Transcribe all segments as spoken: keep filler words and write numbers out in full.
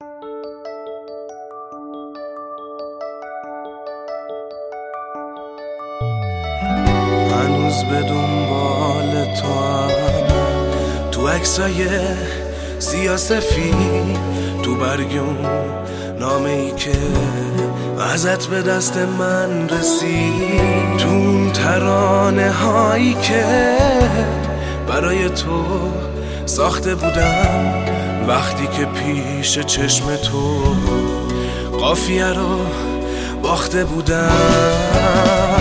هنوز به دنبال تو هم، تو عکسای سیاسفید، تو برگم نامه ای که ازت به دست من رسید، تو اون ترانه هایی که برای تو ساخته بودم وقتی که پیش چشم تو قافیه رو باخته بودم.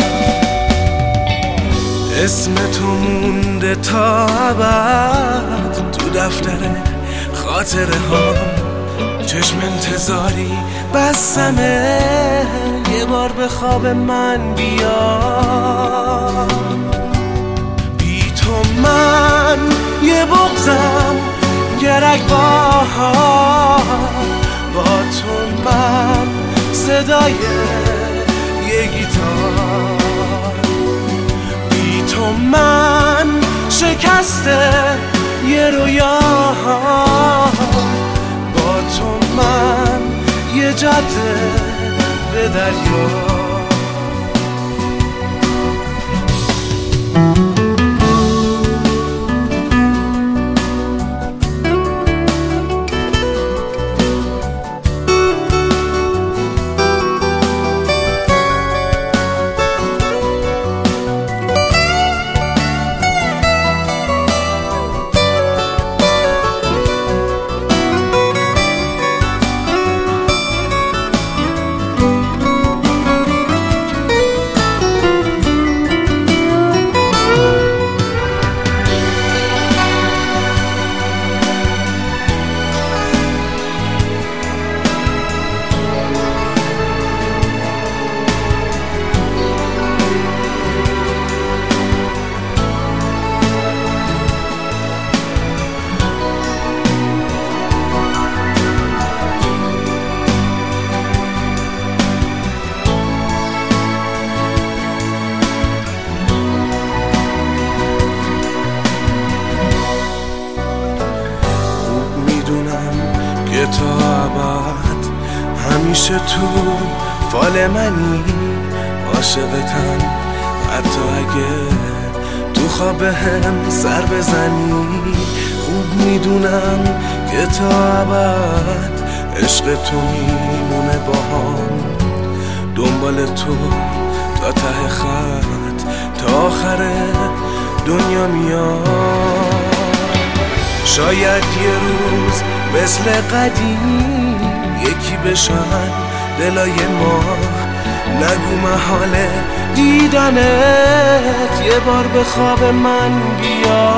اسم تو مونده تا ابد تو دفتر خاطره ها، چشم انتظاری بسمه یه بار به خواب من بیا. بی تو من یه بغضم گرک باها، با تو من صدای یه گیتار، بی تو من شکسته یه رویا، با تو من یه جاده به دریا. که تا ابد همیشه تو فال منی، عاشقتم حتی اگه تو خواب هم سر بزنی. خوب میدونم که تا ابد عشق تو میمونه باهام، دنبال تو تا ته خط تا آخر دنیا میاد. شاید یه روز مثل قدیم یکی بشن دلای ما، نگو محاله دیدنت یه بار به خواب من بیا.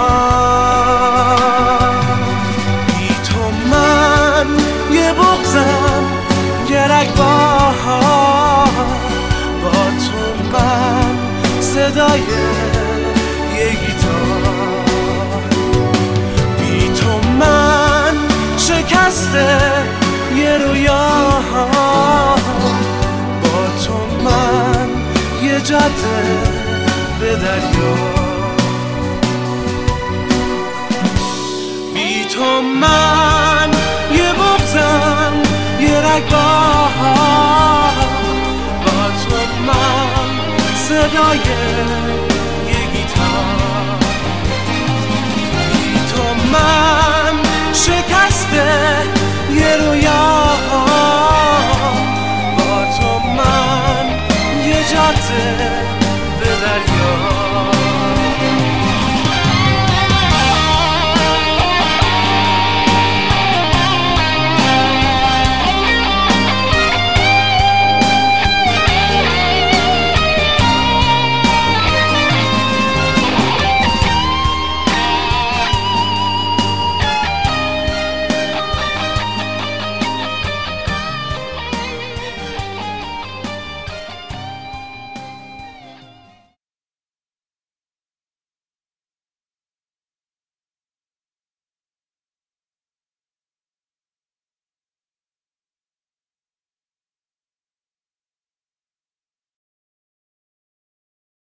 بی تو من یه بغضم گرک باها، با تو من صدای یه گیتار، بی تو من شکسته یه رویا، با تو من یه جاده به دریا. بی تو من